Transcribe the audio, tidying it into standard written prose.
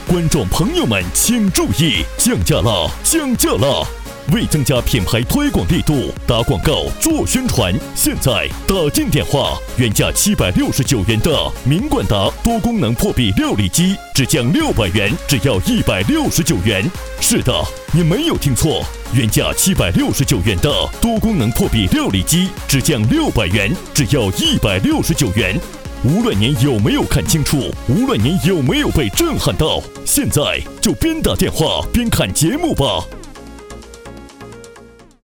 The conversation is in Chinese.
观众朋友们请注意，降价了，降价了！为增加品牌推广力度，打广告做宣传，现在打进电话，原价769元的名冠达多功能破壁料理机，只降600元，只要169元。是的，你没有听错，原价769元的多功能破壁料理机，只降600元，只要169元。无论您有没有看清楚，无论您有没有被震撼到，现在就边打电话边看节目吧。